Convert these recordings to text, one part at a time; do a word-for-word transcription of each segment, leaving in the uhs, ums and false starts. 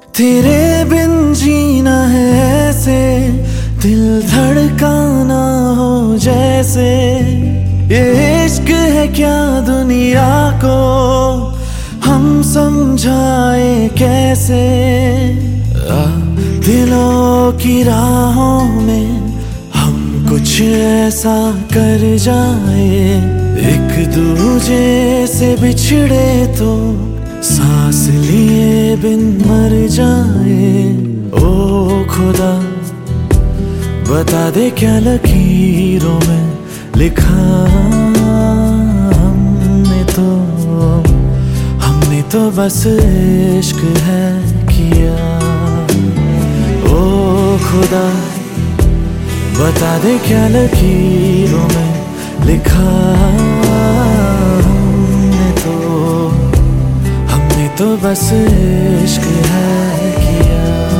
तेरे बिन जीना है ऐसे, दिल धड़काना हो जैसे। ये इश्क है क्या दुनिया को हम समझाए कैसे। आ, दिलों की राहों में हम कुछ ऐसा कर जाए, एक दूजे से बिछड़े तो सांस लिए बिन मर जाए। ओ खुदा बता दे क्या लकीरों में लिखा हमने तो, हमने तो बस इश्क है किया। ओ खुदा बता दे क्या लकीरों में लिखा हमने तो, हमने तो बस इश्क है किया।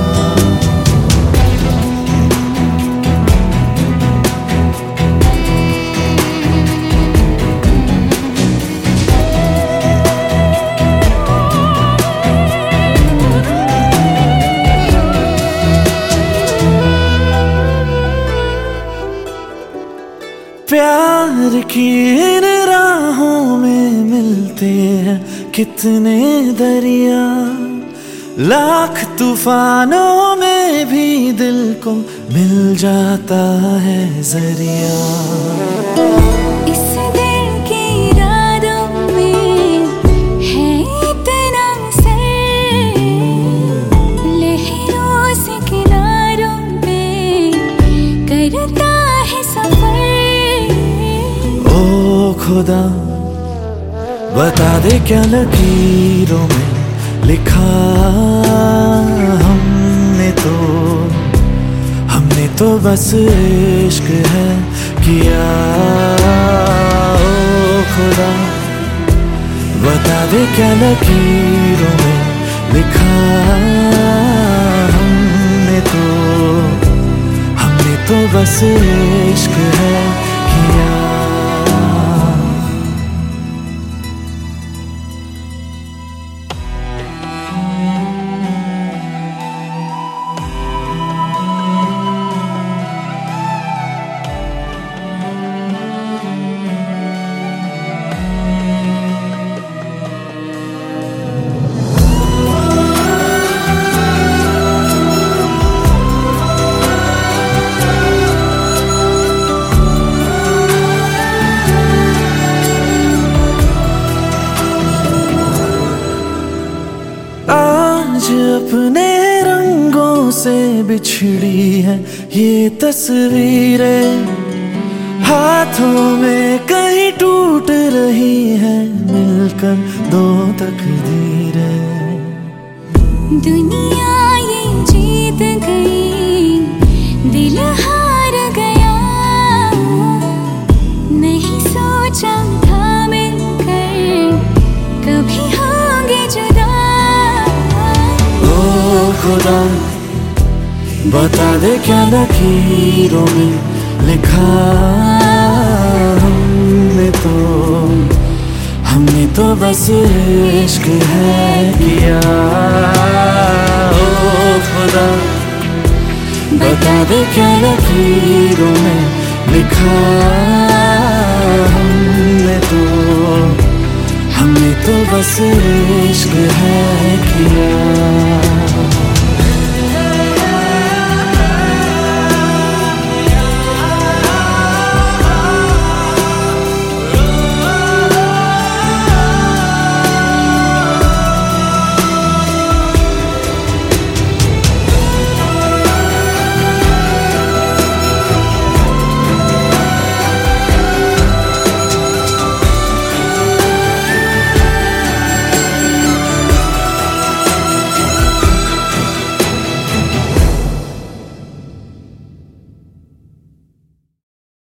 प्यार की इन राहों में मिलते हैं कितने दरिया, लाख तूफानों में भी दिल को मिल जाता है जरिया। इस दिल की रातों में है इतना सर, लहरों से किनारों पे करता है सफर। ओ खुदा बता दे क्या लकीरों में लिखा हमने तो, हमने तो बस इश्क है किया। ओ खुदा बता दे क्या लकीरों में लिखा हमने तो, हमने तो बस इश्क है किया। आज अपने रंगों से बिछड़ी है ये तस्वीरें, हाथों में कहीं टूट रही है मिलकर दो तकदीरें। दुनिया ये जीत गई, दिल हार गया, नहीं सोचा था मिलकर कभी होंगे जुदा। खुदा बता दे क्या लकीरों में लिखा हमने तो, हमने तो बस इश्क है किया। ओ खुदा बता दे क्या लकीरों में लिखा हमने तो, हमने तो बस इश्क है किया।